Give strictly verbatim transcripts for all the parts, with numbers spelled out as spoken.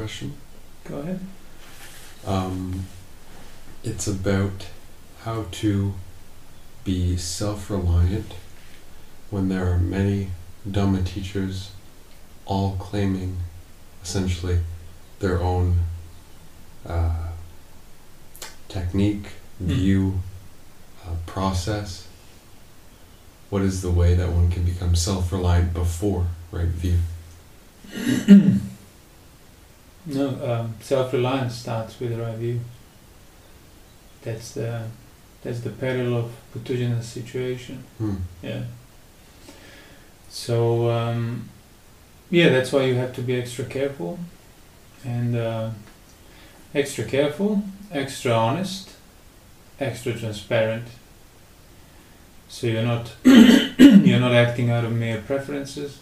question. Go ahead. Um, it's about how to be self-reliant when there are many Dhamma teachers all claiming essentially their own uh, technique, view, uh, process. What is the way that one can become self-reliant before right view? No, um, self-reliance starts with the right view. That's the that's the peril of Putujana situation. Hmm. Yeah. So um, yeah, that's why you have to be extra careful, and uh, extra careful, extra honest, extra transparent. So you're not you're not acting out of mere preferences,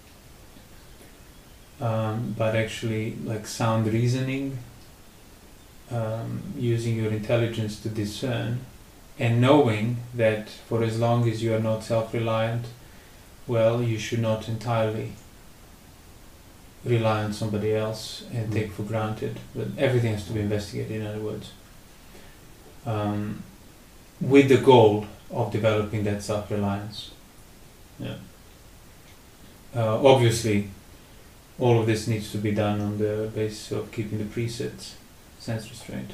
um, but actually like sound reasoning, um, using your intelligence to discern, and knowing that for as long as you are not self-reliant, well, you should not entirely rely on somebody else and Mm. take for granted. But everything has to be investigated, in other words, um, with the goal of developing that self-reliance. Yeah. Uh, obviously, all of this needs to be done on the basis of keeping the precepts, sense restraint.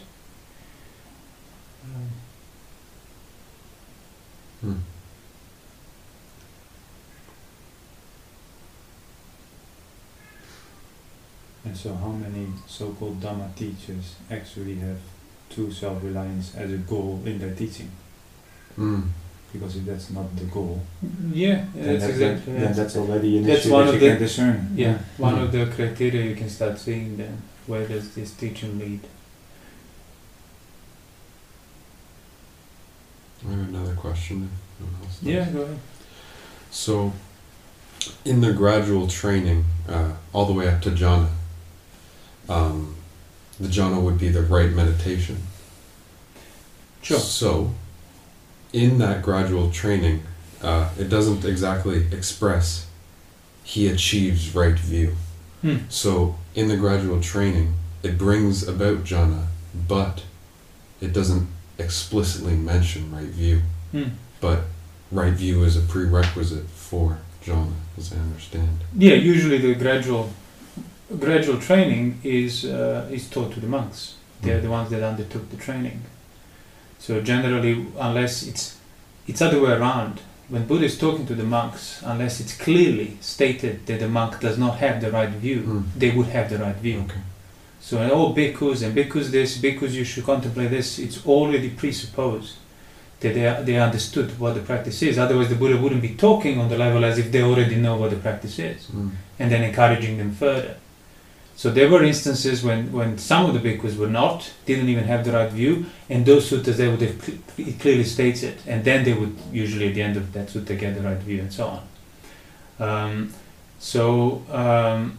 Um, Hmm. And so how many so-called Dhamma teachers actually have true self-reliance as a goal in their teaching? Hmm. Because if that's not the goal, yeah, then, that's that, exactly. then yeah. that's already an That's issue one that of you the- can discern. Yeah, one Mm. of the criteria you can start seeing then. Where does this teaching lead? I have another question. If no one else does. Yeah, go ahead. So, in the gradual training, uh, all the way up to jhana, um, the jhana would be the right meditation. Sure. So, in that gradual training, uh, it doesn't exactly express he achieves right view. Hmm. So, in the gradual training, it brings about jhana, but it doesn't explicitly mention right view. Hmm. But right view is a prerequisite for jhana, as I understand. Yeah, usually the gradual gradual training is uh, is taught to the monks. They're Mm. the ones that undertook the training. So generally, unless it's it's other way around, when Buddha is talking to the monks, unless it's clearly stated that the monk does not have the right view, Mm. they would have the right view. Okay. So all bhikkhus and bhikkhus this, bhikkhus you should contemplate this, it's already presupposed that they, they understood what the practice is. Otherwise the Buddha wouldn't be talking on the level as if they already know what the practice is, Mm. and then encouraging them further. So there were instances when, when some of the bhikkhus were not, didn't even have the right view, and those suttas they would have, cl- it clearly states it, and then they would usually at the end of that sutta get the right view and so on. Um, so um,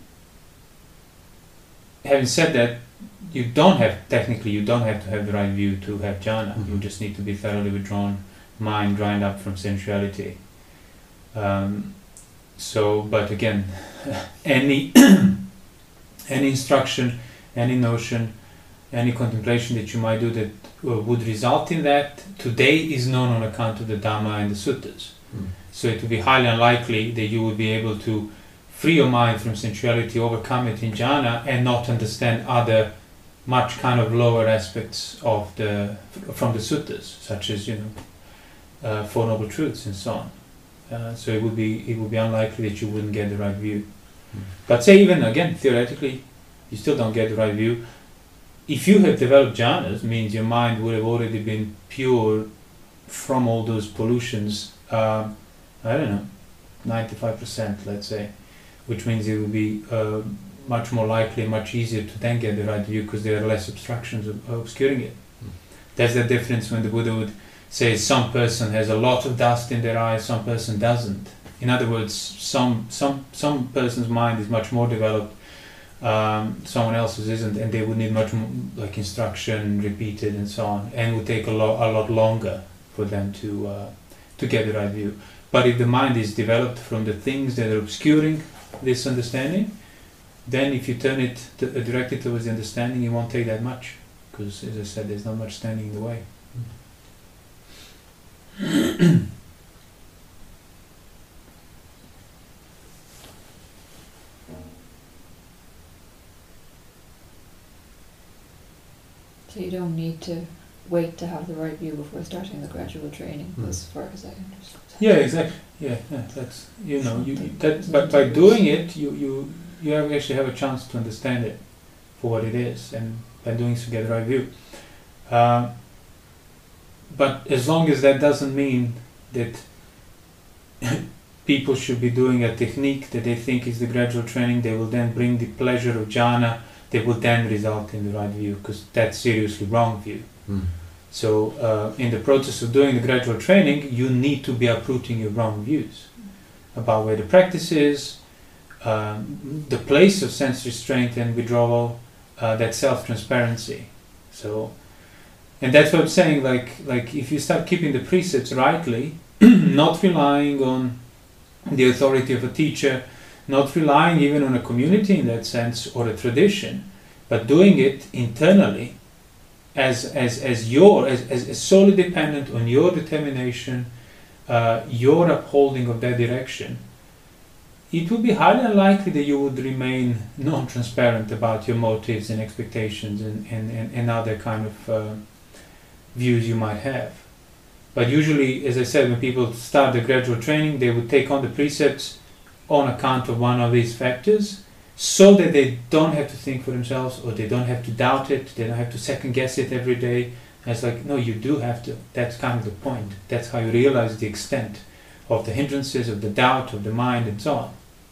having said that, you don't have, technically you don't have to have the right view to have jhana. Mhm. You just need to be thoroughly withdrawn, mind dried up from sensuality. Um, so, but again, any any instruction, any notion, any contemplation that you might do that uh, would result in that today is known on account of the Dhamma and the suttas. Mm. So it would be highly unlikely that you would be able to free your mind from sensuality, overcome it in jhana, and not understand other much kind of lower aspects of the from the suttas, such as you know uh, Four Noble Truths and so on. Uh, so it would be it would be unlikely that you wouldn't get the right view. Mm. But say even again theoretically, you still don't get the right view. If you have developed jhanas, means your mind would have already been pure from all those pollutions. Uh, I don't know, ninety-five percent, let's say, which means it will be uh, much more likely, much easier to then get the right view because there are less obstructions ob- obscuring it. Mm. That's the difference when the Buddha would say some person has a lot of dust in their eyes, some person doesn't. In other words, some some some person's mind is much more developed, um, someone else's isn't, and they would need much more like instruction repeated and so on, and would take a lot a lot longer for them to uh, to get the right view. But if the mind is developed from the things that are obscuring this understanding, then if you turn it to, uh, directly towards the understanding, it won't take that much, because as I said, there's not much standing in the way. So you don't need to wait to have the right view before starting the gradual training, Mm. as far as I understand. Yeah, exactly. Yeah, yeah, that's, you know, you, you that, but by doing it, you you you have actually have a chance to understand it for what it is, and by doing so, get the right view. Uh, but as long as that doesn't mean that people should be doing a technique that they think is the gradual training, they will then bring the pleasure of jhana, they will then result in the right view, because that's seriously wrong view. Mm. So uh, in the process of doing the gradual training, you need to be uprooting your wrong views about where the practice is, um, the place of sense restraint and withdrawal, uh, that self-transparency. So, and that's what I'm saying, like, like if you start keeping the precepts rightly, not relying on the authority of a teacher, not relying even on a community in that sense, or a tradition, but doing it internally, as as as your as, as, as solely dependent on your determination, uh, your upholding of that direction, it would be highly unlikely that you would remain non-transparent about your motives and expectations and, and, and, and other kind of uh, views you might have. But usually, as I said, when people start the gradual training, they would take on the precepts on account of one of these factors, so that they don't have to think for themselves, or they don't have to doubt it, they don't have to second guess it every day. And it's like, no, you do have to. That's kind of the point. That's how you realize the extent of the hindrances, of the doubt, of the mind, and so on.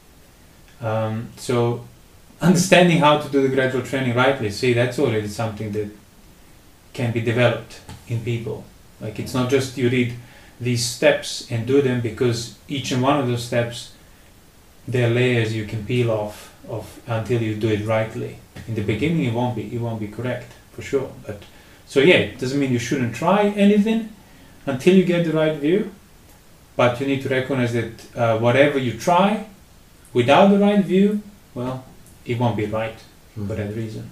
Um, so, understanding how to do the gradual training rightly, see, that's already something that can be developed in people. Like, it's not just you read these steps and do them, because each and one of those steps, there are layers you can peel off of until you do it rightly. In the beginning, it won't be it won't be correct for sure. But so yeah, it doesn't mean you shouldn't try anything until you get the right view. But you need to recognize that uh, whatever you try without the right view, well, it won't be right Mm. for that reason.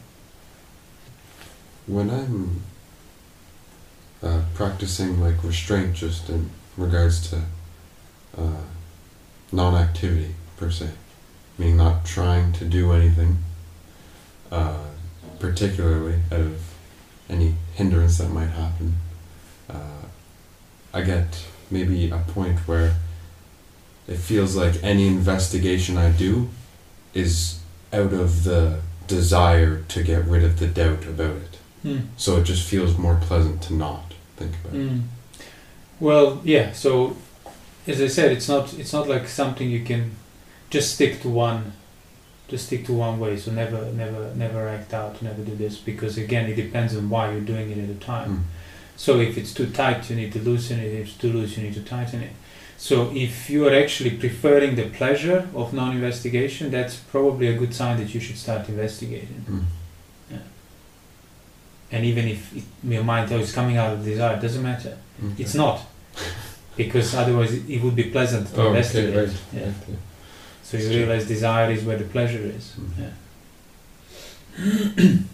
When I'm uh, practicing like restraint, just in regards to uh, non-activity per se, meaning not trying to do anything, uh, particularly out of any hindrance that might happen, uh, I get maybe a point where it feels like any investigation I do is out of the desire to get rid of the doubt about it. Hmm. So it just feels more pleasant to not think about it. Mm. Well, yeah. So, as I said, it's not it's not like something you can just stick to one, just stick to one way. So never, never, never act out, never do this, because again, it depends on why you're doing it at the time. Mm. So if it's too tight, you need to loosen it. If it's too loose, you need to tighten it. So if you are actually preferring the pleasure of non-investigation, that's probably a good sign that you should start investigating. Mm. And even if it, your mind oh, is coming out of desire, it doesn't matter. Okay. It's not, because otherwise it, it would be pleasant to Oh, investigate. okay, right. Yeah. Right, yeah. So you realize desire is where the pleasure is. Mhm. Yeah.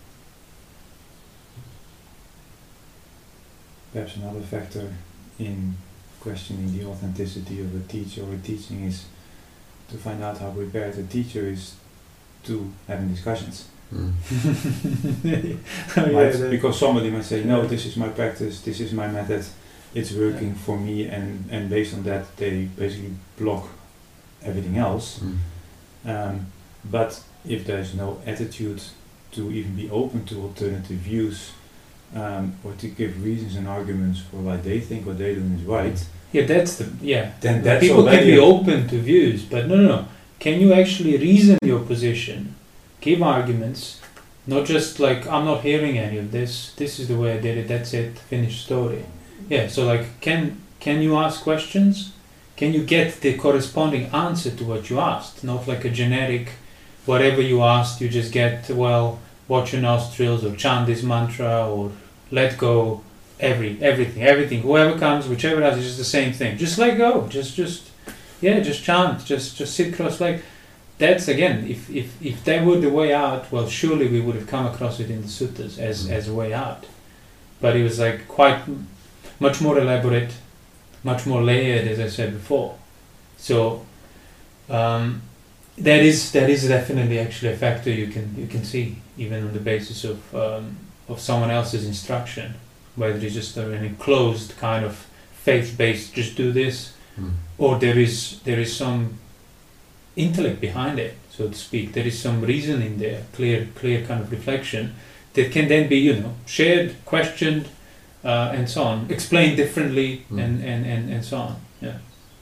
Perhaps another factor in questioning the authenticity of a teacher or a teaching is to find out how prepared the teacher is to having discussions. Mm. Oh, yeah, Right? that- Because somebody might say, no, this is my practice, this is my method, it's working for me, and, and based on that they basically block everything else. Mm. Um, but if there's no attitude to even be open to alternative views, um, or to give reasons and arguments for why they think what they're doing is right, Yeah, that's the yeah. then that's People can already be a- open to views, but no, no, no. Can you actually reason your position, give arguments, not just like I'm not hearing any of this. This is the way I did it. That's it. Finished story. Yeah. So like, can can you ask questions? Can you get the corresponding answer to what you asked? Not like a generic, whatever you asked, you just get, well, watch your nostrils or chant this mantra or let go. Every everything, everything. Whoever comes, whichever does, it's just the same thing. Just let go. Just just yeah, just chant. Just just sit cross-legged. that's again, if, if, if that were the way out, well, surely we would have come across it in the suttas as, Mm. as a way out. But it was like quite m- much more elaborate, much more layered, as I said before. So um, that is that is definitely actually a factor you can you can see even on the basis of um, of someone else's instruction, whether it's just an enclosed kind of faith-based, just do this, Mm. or there is there is some intellect behind it, so to speak. There is some reasoning there, clear clear kind of reflection that can then be, you know, shared, questioned, uh, and so on, explained differently, Mm. and, and, and, and so on. Yeah.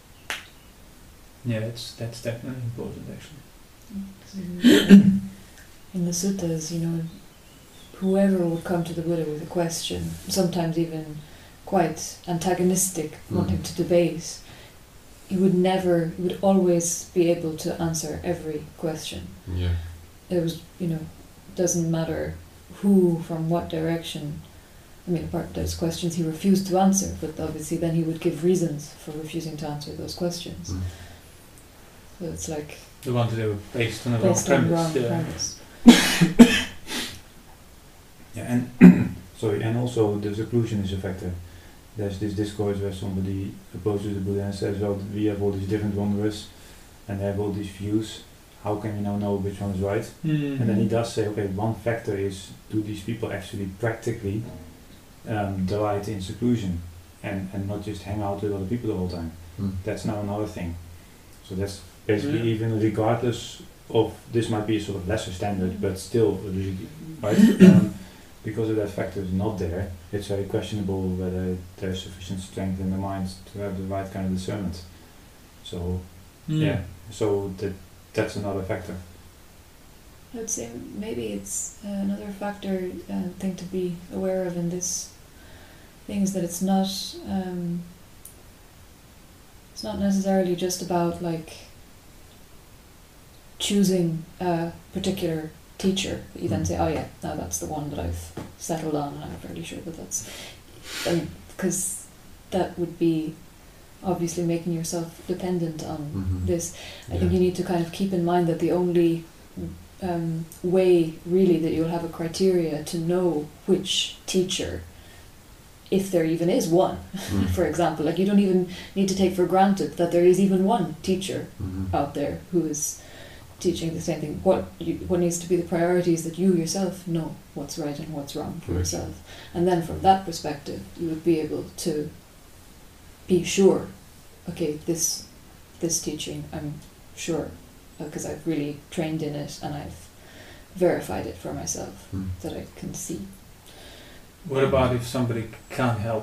Yeah, that's that's definitely important, actually. In the suttas, you know, whoever would come to the Buddha with a question, sometimes even quite antagonistic, Mm. wanting to debate, he would never, he would always be able to answer every question. Yeah. It was, you know, doesn't matter who, from what direction. I mean, apart those questions he refused to answer, but obviously then he would give reasons for refusing to answer those questions. Mm. So it's like The ones that were based on the wrong based on premise. wrong yeah. premise. Yeah, and sorry, and also the seclusion is a factor. There's this discourse where somebody approaches the Buddha and says, "Well, we have all these different wanderers, and they have all these views. How can we now know which one is right?" Mm. And then he does say, "Okay, one factor is, do these people actually practically um, delight in seclusion, and and not just hang out with other people the whole time?" Mm. That's now another thing. So that's basically Yeah. even regardless of, this might be a sort of lesser standard, but still, right? um, because of that factor is not there, it's very questionable whether there's sufficient strength in the mind to have the right kind of discernment. So Mm. yeah, so that that's another factor. I would say maybe it's uh, another factor uh, thing to be aware of in this thing is that it's not um, it's not necessarily just about like choosing a particular teacher that you then say, oh yeah, now that's the one that I've settled on and I'm fairly sure that that's, because that would be obviously making yourself dependent on Mhm. this. I Yeah. think you need to kind of keep in mind that the only um, way really that you'll have a criteria to know which teacher, if there even is one, Mm. for example, like you don't even need to take for granted that there is even one teacher Mhm. out there who is teaching the same thing. What you, what needs to be the priority is that you yourself know what's right and what's wrong for Right. yourself, and then from that perspective you would be able to be sure, okay, this this teaching I'm sure, because I've really trained in it and I've verified it for myself, Mm. that I can see. What about if somebody can't help?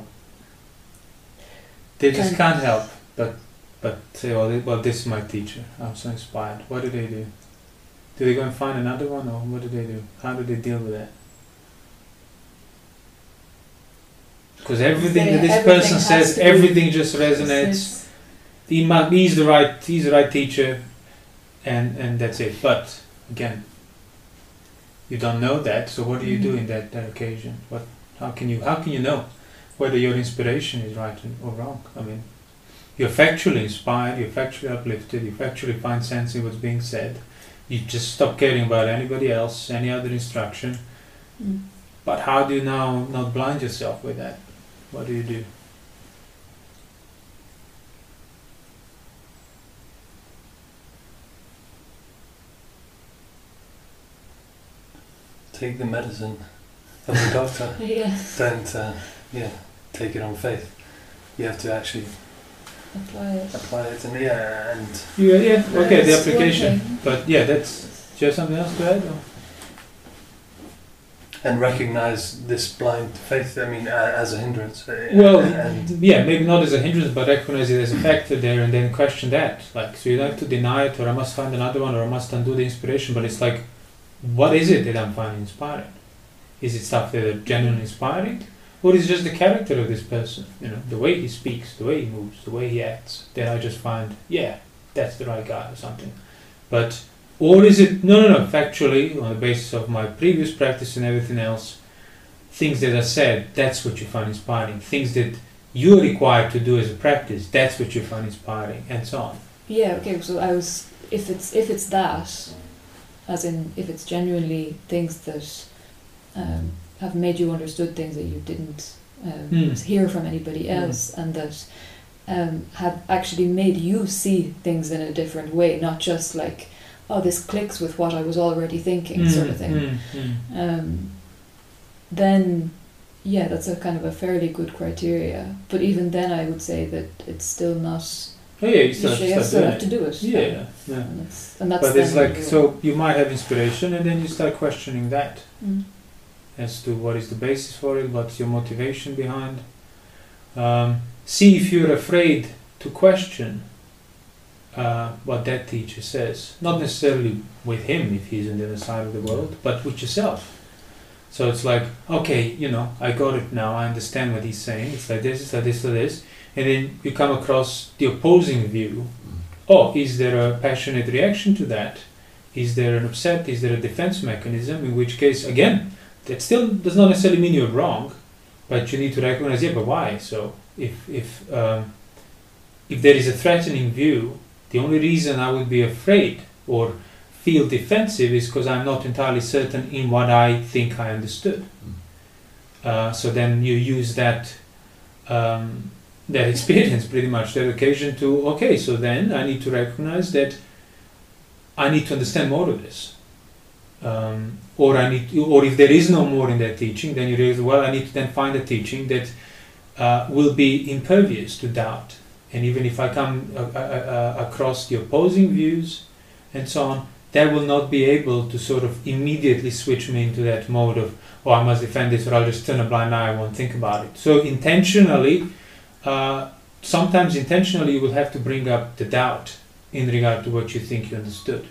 They just Can't- can't help, but but say, well, they, well, this is my teacher. I'm so inspired. What do they do? Do they go and find another one, or what do they do? How do they deal with that? Because everything They- that this everything person has says, to be- everything just resonates. He might, he's the right, he's the right teacher, and and that's it. But again, you don't know that. So what do you do Mhm. in that, that occasion? What? How can you? How can you know whether your inspiration is right or wrong? I mean, you're factually inspired, you're factually uplifted, you factually find sense in what's being said. You just stop caring about anybody else, any other instruction. Mm. But how do you now not blind yourself with that? What do you do? Take the medicine of the doctor. Yeah, Don't, uh, yeah, take it on faith. You have to actually apply it. apply it, and yeah, and Yeah, yeah, okay, the That's one application. thing. But yeah, that's. Do you have something else to add? Or? and recognize this blind faith. I mean, uh, as a hindrance. uh, Well, and yeah, maybe not as a hindrance, but recognize it as a factor there, and then question that. Like, so you don't have to deny it, or I must find another one, or I must undo the inspiration. But it's like, what is it that I'm finding inspiring? Is it stuff that are genuinely inspiring, or is it just the character of this person? You know, the way he speaks, the way he moves, the way he acts. That I just find, yeah, that's the right guy or something. But or is it no, no, no? Factually, on the basis of my previous practice and everything else, things that are said, that's what you find inspiring. Things that you're required to do as a practice, that's what you find inspiring, and so on. Yeah, okay, so I was, if it's if it's that, as in if it's genuinely things that um, have made you understood things that you didn't um, Hmm. hear from anybody else, and that um, have actually made you see things in a different way, not just like, oh, this clicks with what I was already thinking, sort of thing. Mm, mm. Um, then, yeah, that's a kind of a fairly good criteria. But even then, I would say that it's still not. Oh yeah, you You still have should- to you start still doing have it. to do it. Yeah, yeah. And that's, and that's But it's then like, the- so you might have inspiration and then you start questioning that Mm. as to what is the basis for it, what's your motivation behind. Um, see if you're afraid to question uh, what that teacher says. Not necessarily with him if he's on the other side of the world, but with yourself. So it's like, okay, you know, I got it now, I understand what he's saying, it's like this, it's like this, like this, and then you come across the opposing view. Oh, is there a passionate reaction to that? Is there an upset? Is there a defense mechanism? In which case, again, that still does not necessarily mean you're wrong, but you need to recognize, yeah, but why? So if if um, if there is a threatening view, the only reason I would be afraid or feel defensive is because I'm not entirely certain in what I think I understood. Uh, so then you use that um, that experience, pretty much that occasion, to okay. So then I need to recognize that I need to understand more of this, um, or I need, to, or if there is no more in that teaching, then you realize, well, I need to then find a teaching that uh, will be impervious to doubt. And even if I come uh, uh, uh, across the opposing views and so on, that will not be able to sort of immediately switch me into that mode of, oh, I must defend this, or I'll just turn a blind eye, I won't think about it. So intentionally, uh, sometimes intentionally, you will have to bring up the doubt in regard to what you think you understood,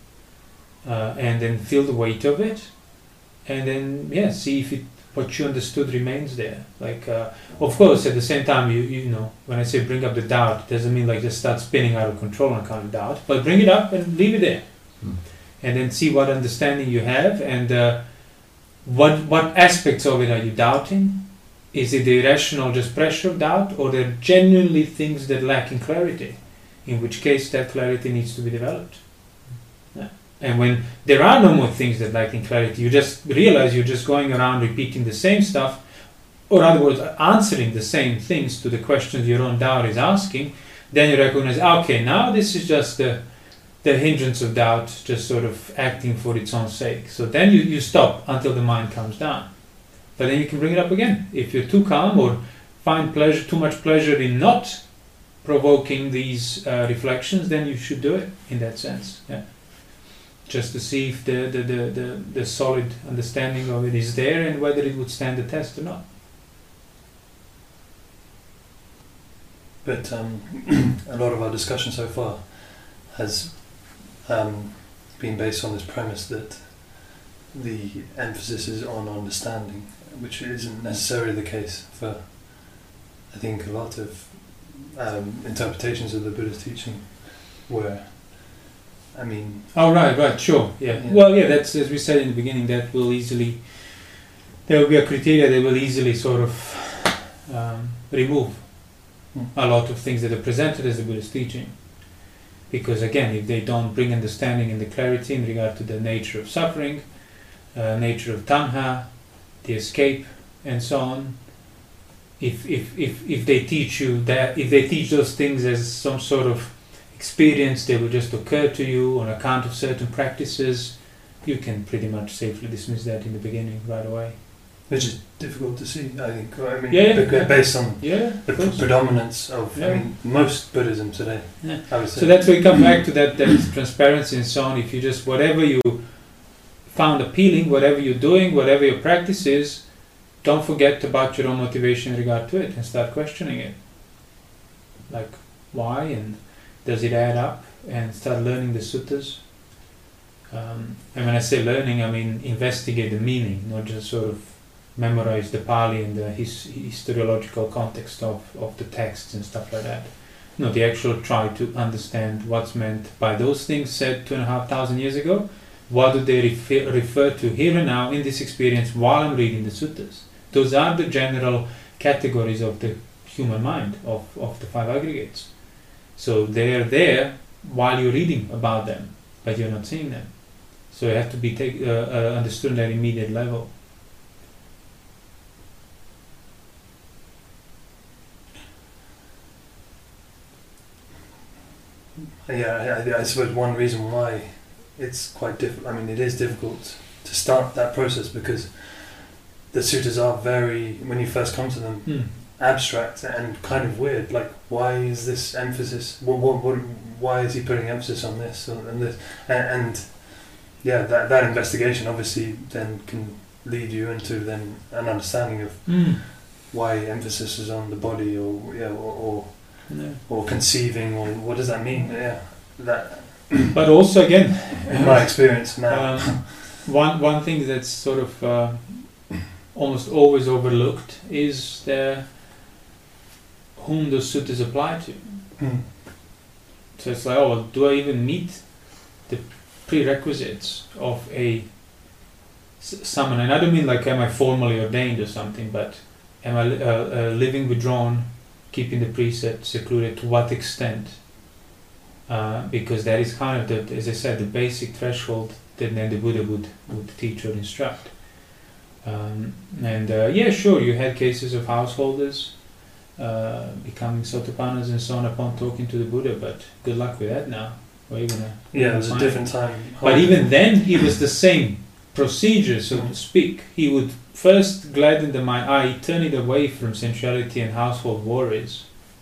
uh, and then feel the weight of it, and then yeah, see if it, what you understood remains there. Like, uh, of course, at the same time, you you know, when I say bring up the doubt, it doesn't mean like just start spinning out of control on account of doubt, but bring it up and leave it there, Mm. and then see what understanding you have, and uh, what what aspects of it are you doubting. Is it the irrational just pressure of doubt, or there are genuinely things that lack in clarity? In which case that clarity needs to be developed. Yeah. And when there are no more things that lack in clarity, you just realize you're just going around repeating the same stuff, or in other words, answering the same things to the questions your own doubt is asking, then you recognize, okay, now this is just the, the hindrance of doubt, just sort of acting for its own sake. So then you, you stop until the mind calms down. But then you can bring it up again. If you're too calm or find pleasure, too much pleasure in not provoking these uh, reflections, then you should do it in that sense. Yeah. Just to see if the, the, the, the, the solid understanding of it is there and whether it would stand the test or not. But um, a lot of our discussion so far has um, been based on this premise that the emphasis is on understanding, which isn't necessarily the case for, I think, a lot of um, interpretations of the Buddha's teaching, where, I mean... Oh, right, right, sure, yeah. Yeah. Well, yeah, that's, as we said in the beginning, that will easily, there will be a criteria that will easily sort of um, remove Hmm. a lot of things that are presented as the Buddha's teaching. Because again, if they don't bring understanding and the clarity in regard to the nature of suffering, uh, nature of tanha, the escape, and so on, if, if, if, if they teach you that, if they teach those things as some sort of experience, they will just occur to you on account of certain practices, you can pretty much safely dismiss that in the beginning right away. Which is difficult to see, I think. I mean, Yeah, yeah, bec- yeah. based on Yeah, the of pre- course. predominance of, I Yeah. mean, most Buddhism today, Yeah. I would say. So that's where you come back to that, that transparency and so on. If you just, whatever you found appealing, whatever you're doing, whatever your practice is, don't forget about your own motivation in regard to it and start questioning it. Like, why and does it add up? And start learning the suttas. Um, and when I say learning, I mean investigate the meaning, not just sort of memorize the Pali and the his, historiological context of, of the texts and stuff like that. No, the actual try to understand what's meant by those things said two and a half thousand years ago. What do they refer, refer to here and now in this experience while I'm reading the suttas? Those are the general categories of the human mind, of, of the five aggregates. So they're there while you're reading about them, but you're not seeing them. So you have to be take, uh, uh, understood at that immediate level. Yeah, I, I suppose one reason why it's quite difficult, I mean, it is difficult to start that process because the sutras are very, when you first come to them, Hmm. abstract and kind of weird. Like, why is this emphasis? What, what, what, why is he putting emphasis on this and this? And, and yeah, that that investigation obviously then can lead you into then an understanding of Hmm. why emphasis is on the body, or yeah, or or, Yeah. or conceiving, or what does that mean? Yeah, that But also again, in my experience now. Um, one one thing that's sort of uh, almost always overlooked is the whom the sutras apply to. Hmm. So it's like, oh, well, do I even meet the prerequisites of a s- samana? And I don't mean like am I formally ordained or something, but am I li- uh, uh, living withdrawn, keeping the precepts secluded? To what extent? Uh, because that is kind of the, as I said, the basic threshold that then the Buddha would, would teach or instruct. Um, and uh, yeah, sure, you had cases of householders uh, becoming sotapannas and so on upon talking to the Buddha, but good luck with that now. Where you gonna, Yeah, it was a find different time. But even then, it was the same procedure, so to speak. He would first gladden the mind, that is, turn it away from sensuality and household worries.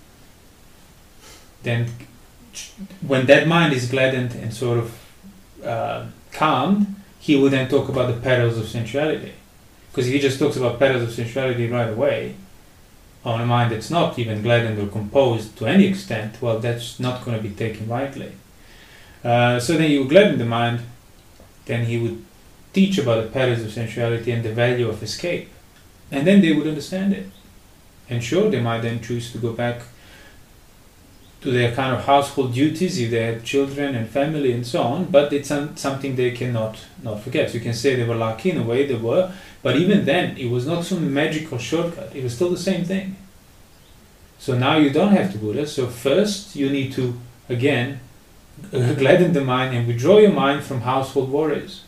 Then, when that mind is gladdened and sort of uh, calmed, he would then talk about the perils of sensuality. Because if he just talks about perils of sensuality right away, on a mind that's not even gladdened or composed to any extent, well, that's not going to be taken rightly. Uh, so then he would gladden the mind, then he would teach about the perils of sensuality and the value of escape. And then they would understand it. And sure, they might then choose to go back to their kind of household duties if they had children and family and so on, but it's un- something they cannot not forget. So you can say they were lucky in a way, they were, but even then it was not some magical shortcut, it was still the same thing. So now you don't have to Buddha, so first you need to, again, gladden the mind and withdraw your mind from household worries.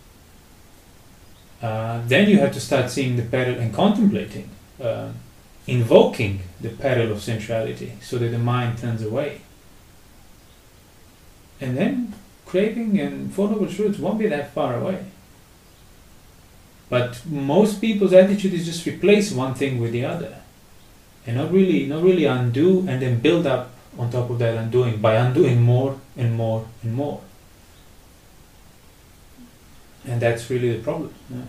Uh, then you have to start seeing the peril and contemplating, uh, invoking the peril of sensuality so that the mind turns away. And then craving and Four Noble Truths won't be that far away. But most people's attitude is just replace one thing with the other. And not really, not really undo and then build up on top of that undoing by undoing more and more and more. And that's really the problem. Yeah.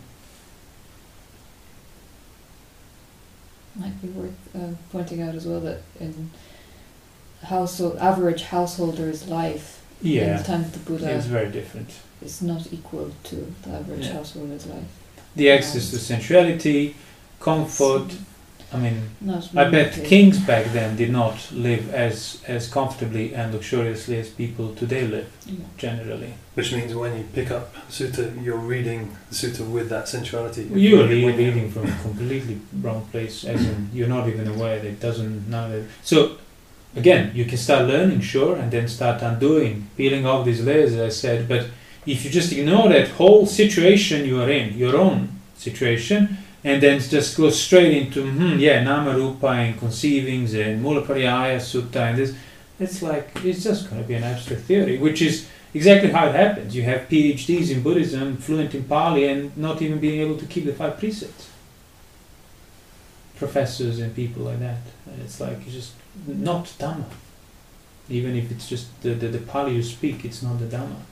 Might be worth uh, pointing out as well that in household average householder's life in Yeah, the time of the Buddha it's very different. is not equal to the average Yeah. householder's life. The access to sensuality, comfort. I mean, Not I bet limited. kings back then did not live as as comfortably and luxuriously as people today live, Yeah. generally. Which means when you pick up the sutta, you're reading the sutta with that sensuality. You're When you- reading from a completely wrong place, as in you're not even aware that it doesn't know that. So, again, you can start learning, sure, and then start undoing, peeling off these layers, as I said. But if you just ignore that whole situation you are in, your own situation, and then just go straight into, hmm, yeah, Nama Rupa and conceivings and Mula Pariyaya Sutta and this, it's like, it's just going to be an abstract theory, which is exactly how it happens. You have PhDs in Buddhism, fluent in Pali, and not even being able to keep the five precepts. Professors and people like that. And it's like, it's just not Dhamma. Even if it's just the, the, the Pali you speak, it's not the Dhamma.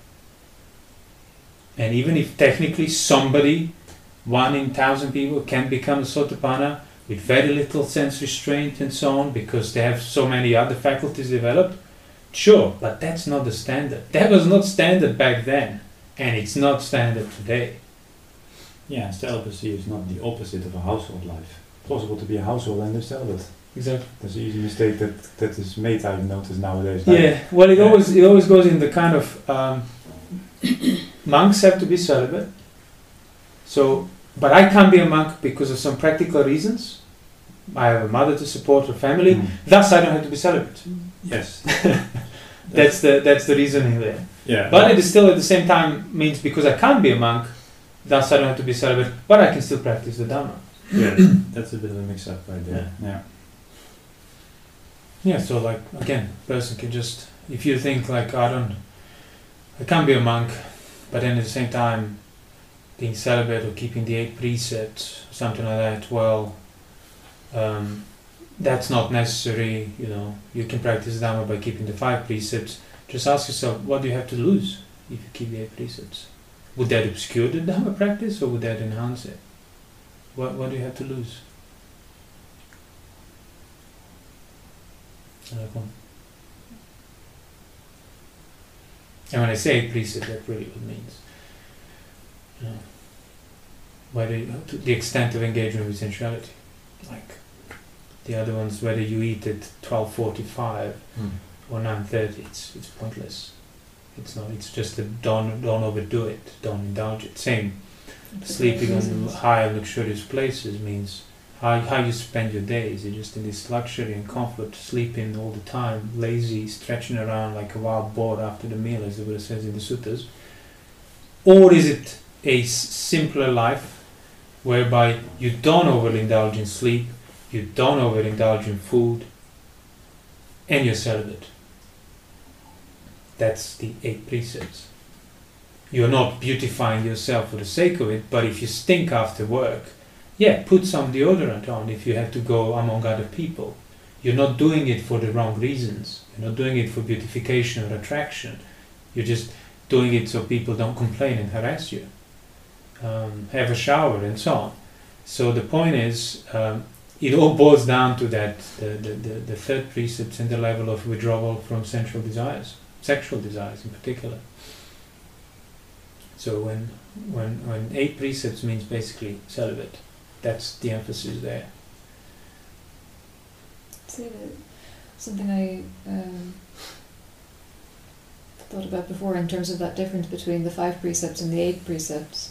And even if technically somebody, one in thousand people, can become a Sotapanna with very little sense restraint and so on, because they have so many other faculties developed, sure, but that's not the standard. That was not standard back then, and it's not standard today. Yeah, celibacy is not the opposite of a household life. It's possible to be a household and live celibate. Exactly. That's an easy mistake that, that is made, I've noticed nowadays. Like, Yeah, well, it Yeah. always it always goes in the kind of um, monks have to be celibate. So, but I can't be a monk because of some practical reasons. I have a mother to support, a family. Mm. Thus, I don't have to be celibate. Yes. That's the that's the reasoning there. Yeah. But it is still at the same time means because I can't be a monk, thus I don't have to be celibate, but I can still practice the Dharma. Yeah. That's a bit of a mix-up right there. Yeah. Yeah, so like again, person can just, if you think like I don't, I can't be a monk, but then at the same time being celibate or keeping the eight precepts, something like that, well, um, that's not necessary, you know, you can practice Dharma by keeping the five precepts. Just ask yourself, what do you have to lose if you keep the eight precepts? Would that obscure the Dharma practice or would that enhance it? What, what do you have to lose? And when I say eight precepts, that's really what it means. You know, whether you, to the extent of engagement with sensuality, like the other ones, whether you eat at twelve forty-five Mm. or nine thirty, it's it's pointless. It's not. It's just a don't don't overdo it. Don't indulge it. Same. Sleeping on high luxurious places means how how you spend your days. You're just in this luxury and comfort, sleeping all the time, lazy, stretching around like a wild boar after the meal, as the Buddha says in the suttas. Or is it a s- simpler life, whereby you don't overindulge in sleep, you don't overindulge in food, and you're celibate? That's the eight precepts. You're not beautifying yourself for the sake of it, but if you stink after work, yeah, put some deodorant on if you have to go among other people. You're not doing it for the wrong reasons. You're not doing it for beautification or attraction. You're just doing it so people don't complain and harass you. Um, have a shower and so on. So the point is, um, it all boils down to that, the, the, the, the third precept and the level of withdrawal from sensual desires, sexual desires in particular. So when when when eight precepts means basically celibate, that's the emphasis there. Say that something I um, thought about before in terms of that difference between the five precepts and the eight precepts.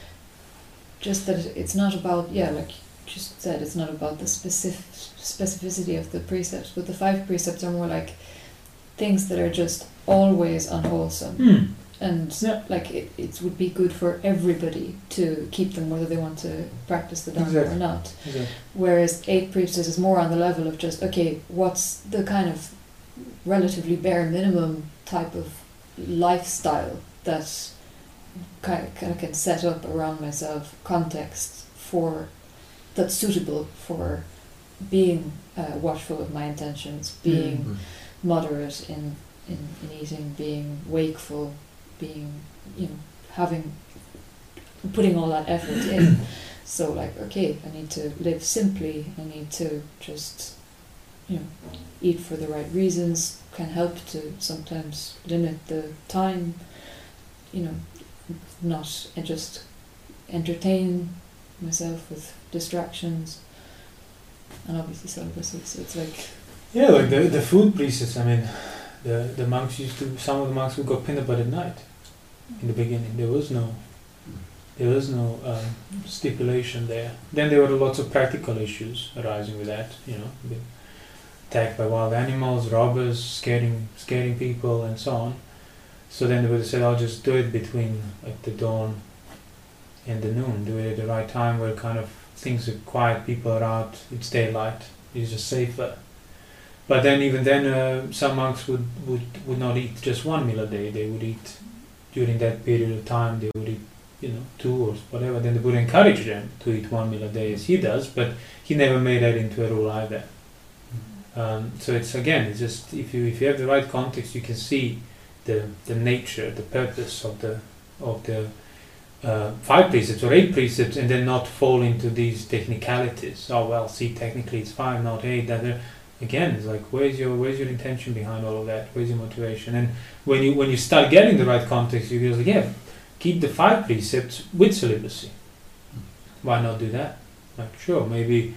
Just that it's not about, yeah, like you just said, it's not about the specific specificity of the precepts, but the five precepts are more like things that are just always unwholesome. Mm. And Yeah. like it, it would be good for everybody to keep them, whether they want to practice the Dharma Exactly. or not. Exactly. Whereas eight precepts is more on the level of just, okay, what's the kind of relatively bare minimum type of lifestyle that kind of, kind of can set up around myself, context for that's suitable for being uh, watchful of my intentions, being Mm. moderate in, in, in eating, being wakeful, being, you know, having, putting all that effort in. So like, okay, I need to live simply, I need to just, you know, eat for the right reasons, can help to sometimes limit the time, you know, not and just entertain myself with distractions, and obviously celibacy, so it's like... Yeah, like the the food precepts. I mean, the the monks used to. Some of the monks would go Pindapat at night. In the beginning, there was no, there was no um, stipulation there. Then there were lots of practical issues arising with that. You know, being attacked by wild animals, robbers, scaring scaring people, and so on. So then the Buddha said, "I'll just do it between like the dawn and the noon. Do it at the right time, where kind of things are quiet, people are out, it's daylight. It's just safer." But then even then, uh, some monks would, would, would not eat just one meal a day. They would eat, during that period of time, they would eat, you know, two or whatever. Then the Buddha encouraged them to eat one meal a day as he does, but he never made that into a rule either. Um, so it's, again, it's just, if you if you have the right context, you can see the the nature, the purpose of the of the uh, five precepts or eight precepts, and then not fall into these technicalities. Oh well, see, technically it's five, not eight. That again, it's like, where's your where's your intention behind all of that? Where's your motivation? And when you when you start getting the right context, you go, like, yeah, keep the five precepts with celibacy. Why not do that? Like, sure, maybe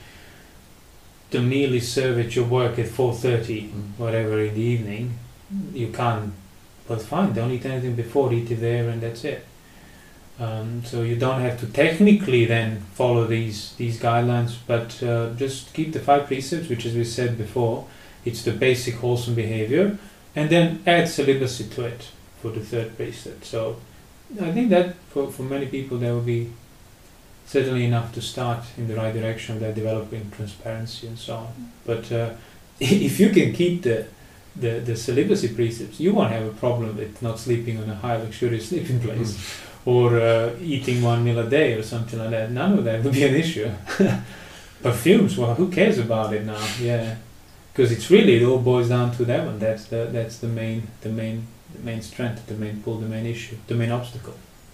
the meal is served at your work at four thirty, Mm. whatever, in the evening. You can't, but fine, don't eat anything before, eat it there, and that's it. Um, so you don't have to technically then follow these these guidelines, but uh, just keep the five precepts, which, as we said before, it's the basic wholesome behavior, and then add celibacy to it for the third precept. So I think that for, for many people there will be certainly enough to start in the right direction of that developing transparency and so on. But uh, if you can keep the, the the celibacy precepts, you won't have a problem with not sleeping on a high luxurious sleeping place. Mm. Or uh, eating one meal a day or something like that. None of that would be an issue. Perfumes, well, who cares about it now? Yeah, because it's really, it all boils down to that one. That's the that's the main the main the main strength, the main pull, the main issue, the main obstacle.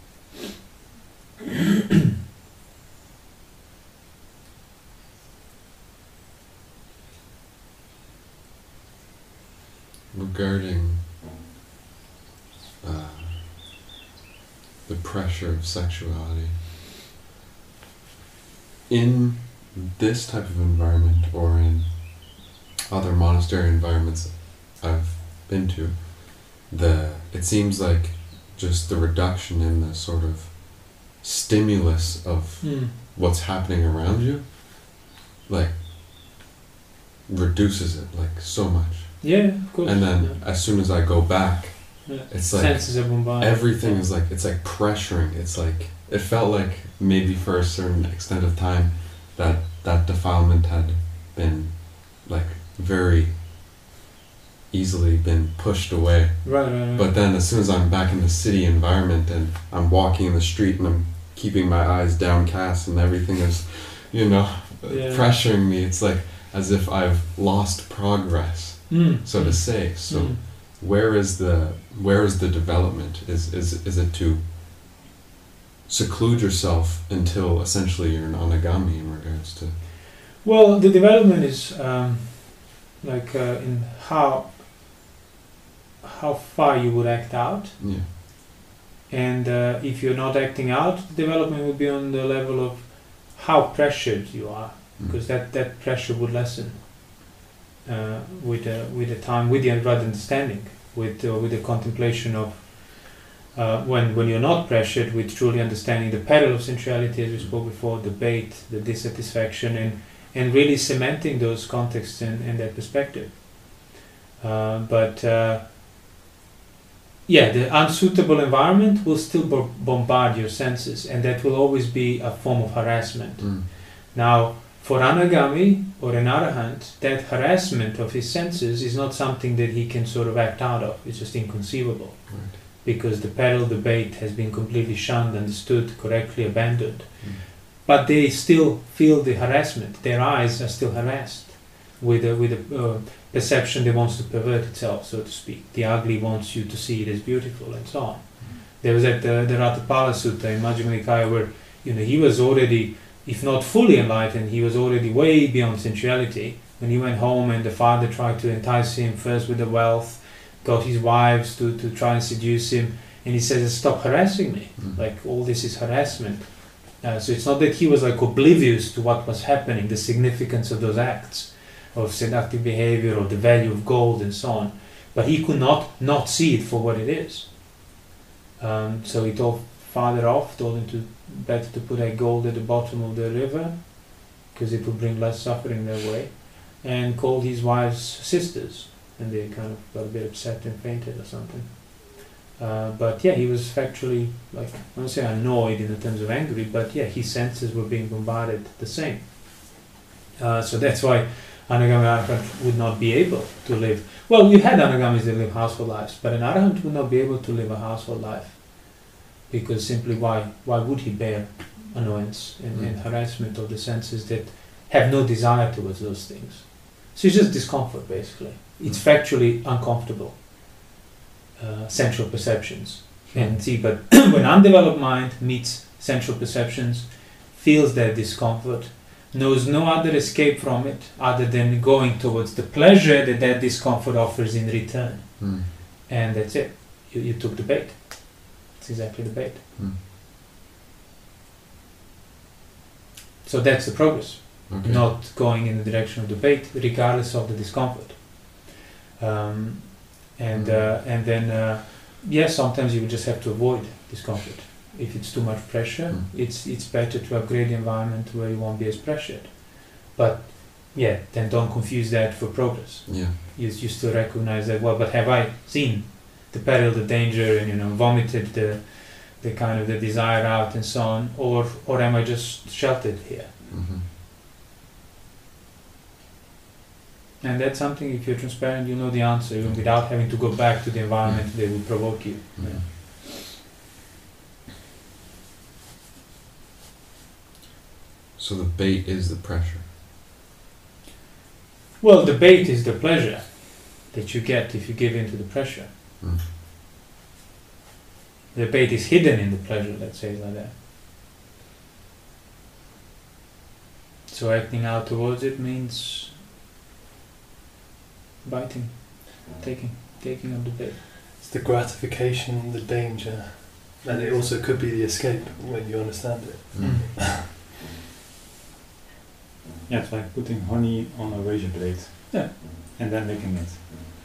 Regarding uh, the pressure of sexuality in this type of environment, or in other monastery environments I've been to, the it seems like just the reduction in the sort of stimulus of mm. what's happening around you, like, reduces it like so much. Yeah, of course. And then yeah. as soon as I go back, yeah. it's like senses are bombarded. everything yeah. is like, it's like pressuring. It's like, it felt like maybe for a certain extent of time that that defilement had been like very easily been pushed away. Right, right, right. But then as soon as I'm back in the city environment and I'm walking in the street and I'm keeping my eyes downcast and everything is, you know, Yeah. pressuring me, it's like as if I've lost progress, mm. so to say. So Mm. where is the where is the development? Is is is it to seclude yourself until essentially you're an anagami in regards to? Well, the development is um, like uh, in how how far you would act out, Yeah. and uh, if you're not acting out, the development would be on the level of how pressured you are, Mm. because that, that pressure would lessen uh, with the with the time, with the right understanding, with uh, with the contemplation of uh, when when you're not pressured, with truly understanding the peril of sensuality, as we spoke before, the bait, the dissatisfaction, and and really cementing those contexts in, in that perspective. Uh, but uh, yeah, the unsuitable environment will still bo- bombard your senses, and that will always be a form of harassment. Mm. Now, for Anagami or an Arahant, that harassment of his senses is not something that he can sort of act out of. It's just inconceivable. Right. Because the peril, the bait has been completely shunned, understood, correctly abandoned. Mm. But they still feel the harassment. Their eyes are still harassed with a, with a uh, perception that wants to pervert itself, so to speak. The ugly wants you to see it as beautiful, and so on. Mm. There was at the, the Ratapala Sutta in Majjhima Nikaya where, you know, he was already, if not fully enlightened, he was already way beyond sensuality. When he went home and the father tried to entice him first with the wealth, got his wives to, to try and seduce him, and he says, stop harassing me. Mm. Like, all this is harassment. Uh, so it's not that he was like oblivious to what was happening, the significance of those acts of seductive behavior or the value of gold and so on, but he could not not see it for what it is. Um, so he told father off, told him to better to put that gold at the bottom of the river because it would bring less suffering their way, and called his wives sisters, and they kind of got a bit upset and fainted or something. Uh, but yeah, he was factually, like, I don't say annoyed in the terms of angry, but yeah, his senses were being bombarded the same. Uh, so that's why Anagami Arahant would not be able to live. Well, you had Anagamis that live household lives, but an Arahant would not be able to live a household life. Because simply why? Why would he bear annoyance and, Mm. and harassment of the senses that have no desire towards those things? So it's just discomfort, basically. It's factually uncomfortable. Uh, sensual perceptions. And see, but when undeveloped mind meets sensual perceptions, feels that discomfort, knows no other escape from it other than going towards the pleasure that that discomfort offers in return. Mm. And that's it. You, you took the bait. It's exactly the bait. Mm. So that's the progress. Okay. Not going in the direction of the bait, regardless of the discomfort. Um, and Mm. uh, and then, uh, yes, sometimes you would just have to avoid discomfort. if it's too much pressure, Mm. it's it's better to upgrade the environment where you won't be as pressured. But yeah, then don't confuse that for progress. Yeah. You you still recognize that, well, but have I seen the peril, the danger, and you know vomited the the kind of the desire out and so on, or or am I just sheltered here? Mm-hmm. And that's something, if you're transparent, you know the answer, even without having to go back to the environment that will provoke you. Yeah. So the bait is the pressure. Well, the bait is the pleasure that you get if you give in to the pressure. Mm. The bait is hidden in the pleasure, let's say it like that. So acting out towards it means biting, taking, taking up the bait. It's the gratification, the danger, and it also could be the escape when you understand it. Mm. Yeah, it's like putting honey on a razor blade. Yeah. And then licking it.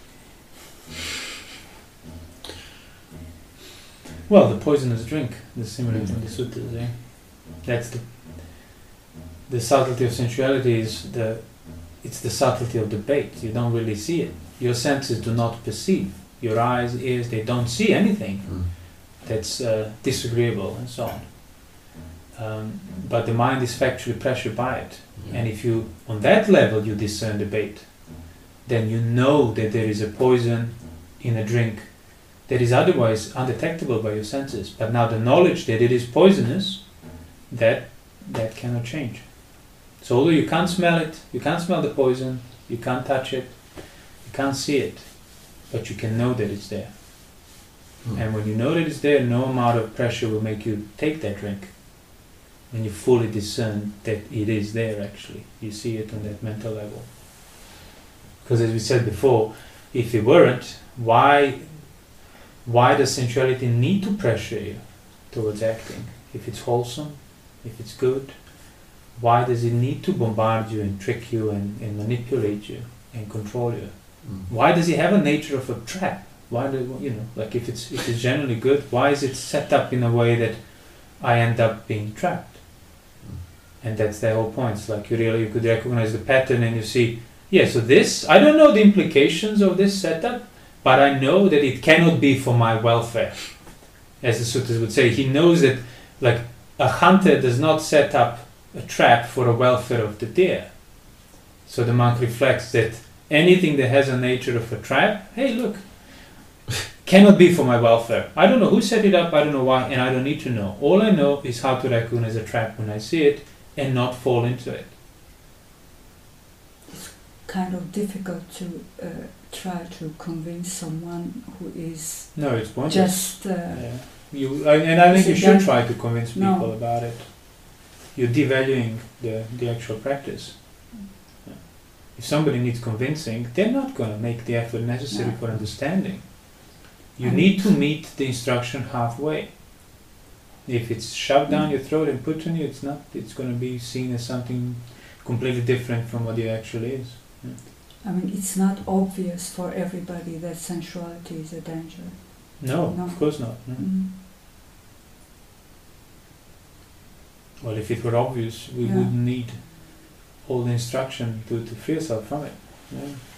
Well, the poisonous drink, the similar to the suttas, eh? That's the the subtlety of sensuality is the it's the subtlety of the bait. You don't really see it. Your senses do not perceive. Your eyes, ears, they don't see anything Mm. that's uh, disagreeable and so on. Um, but the mind is factually pressured by it. Yeah. And if you, on that level, you discern the bait, then you know that there is a poison in a drink that is otherwise undetectable by your senses. But now the knowledge that it is poisonous, that that cannot change. So although you can't smell it, you can't smell the poison, you can't touch it, you can't see it, but you can know that it's there. Mm. And when you know that it's there, no amount of pressure will make you take that drink. When you fully discern that it is there, actually, you see it on that mental level. Because as we said before, if it weren't, why why does sensuality need to pressure you towards acting? If it's wholesome, if it's good, why does it need to bombard you and trick you and, and manipulate you and control you? Mm. Why does it have a nature of a trap? Why do you know, like if it's if it's generally good, why is it set up in a way that I end up being trapped? And that's the whole point. It's like you really you could recognize the pattern and you see, yeah, so this, I don't know the implications of this setup, but I know that it cannot be for my welfare. As the sutras would say, he knows that like a hunter does not set up a trap for the welfare of the deer. So the monk reflects that anything that has a nature of a trap, hey look, cannot be for my welfare. I don't know who set it up, I don't know why, and I don't need to know. All I know is how to recognize a trap when I see it and not fall into it. Kind of difficult to uh, try to convince someone who is No, it's pointless. just uh, Yeah. You, I, and I think Is you it should that- try to convince people No. about it. You're devaluing the, the actual practice. Yeah. If somebody needs convincing, they're not going to make the effort necessary No. for understanding. You And- need to meet the instruction halfway. If it's shoved down your throat and put on you, it's not. It's going to be seen as something completely different from what it actually is. Yeah. I mean, it's not obvious for everybody that sensuality is a danger. No, No. of course not. No. Mm. Well, if it were obvious, we Yeah. wouldn't need all the instruction to, to free ourselves from it. Yeah.